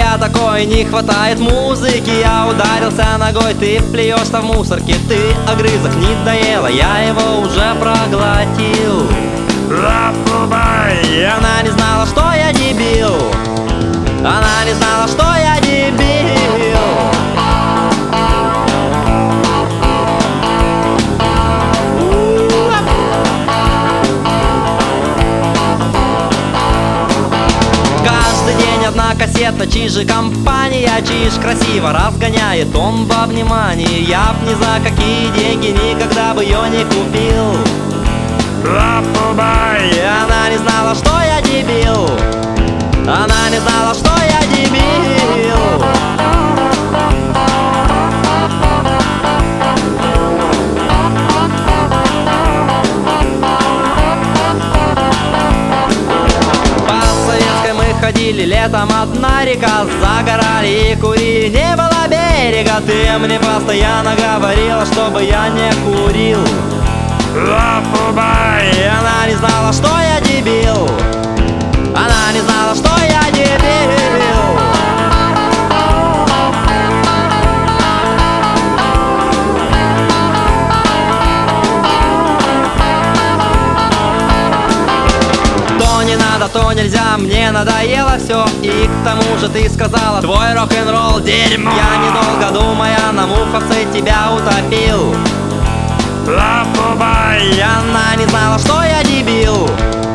я такой, не хватает музыки. Я ударился ногой, ты плюешься в мусорке. Ты огрызок не доела, я его уже проглотил. И она не знала, что я дебил. Она не знала, что я дебил. Каждый день одна кассета, чиж и компания. Чиж красиво разгоняет, он во внимании. Я б ни за какие деньги никогда бы ее не купил. И она не знала, что я дебил. Она не знала, что я дебил. По Советской мы ходили летом, одна река. Загорали и курили, не было берега. Ты мне постоянно говорила, чтобы я не курил. И она не знала, что я дебил. Она не знала, что я дебил. То не надо, то нельзя, мне надоело все. И к тому же ты сказала, твой рок-н-ролл дерьмо. Я, недолго думая, на муховце тебя утопил. И она не знала, что я дебил.